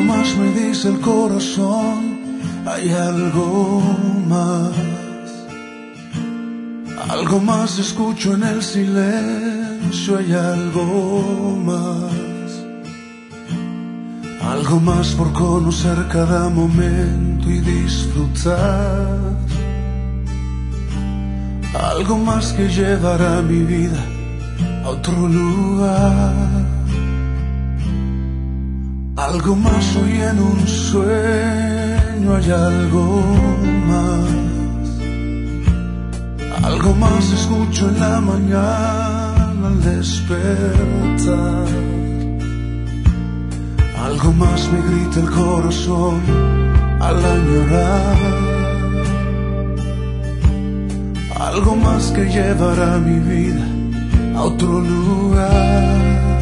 más me dice el corazón, hay algo más. Algo más escucho en el silencio, hay algo más. Algo más por conocer cada momento y disfrutar. Algo más que llevará mi vida a otro lugar. Algo más hoy en un sueño, hay algo más. Algo más escucho en la mañana al despertar. Algo más me grita el corazón al añorar. Algo más que llevará mi vida a otro lugar.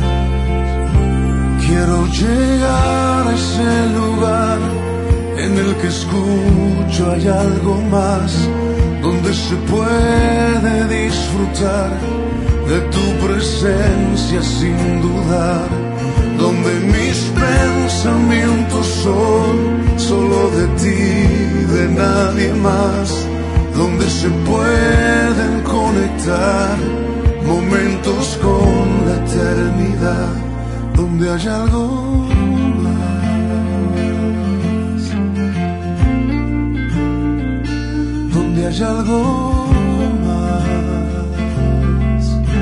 Quiero llegar a ese lugar en el que escucho hay algo más, donde se puede disfrutar de tu presencia sin dudar, donde mis pensamientos son solo de ti, de nadie más, donde se pueden conectar momentos con la eternidad, donde hay algo más, donde hay algo más.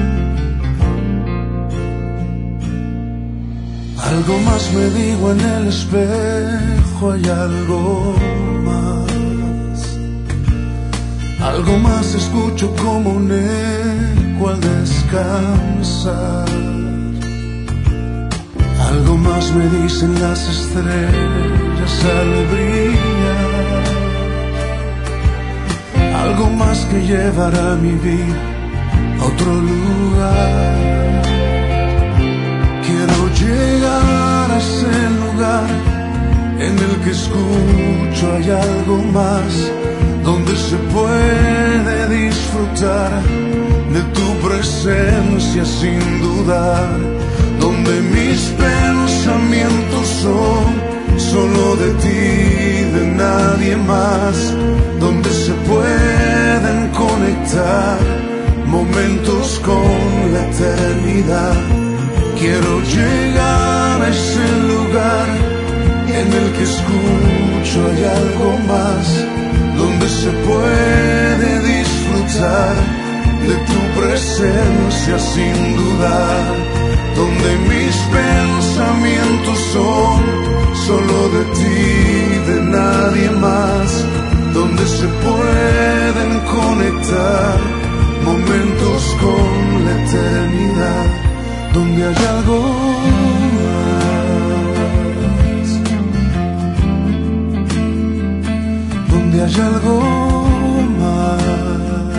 Algo más me digo en el espejo, hay algo más. Algo más escucho como un eco al descansar. Algo más me dicen las estrellas al brillar. Algo más que llevará mi vida a otro lugar. Quiero llegar a ese lugar en el que escucho hay algo más, donde se puede disfrutar de tu presencia sin dudar, donde mis pensamientos son solo de ti, de nadie más, donde se pueden conectar momentos con la eternidad. Quiero llegar a ese lugar en el que escucho hay algo más, donde se puede disfrutar de tu presencia sin dudar, donde mis pensamientos son solo de ti, de nadie más, donde se pueden conectar momentos con la eternidad, donde hay algo más, donde hay algo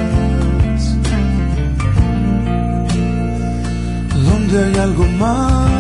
más, donde hay algo más.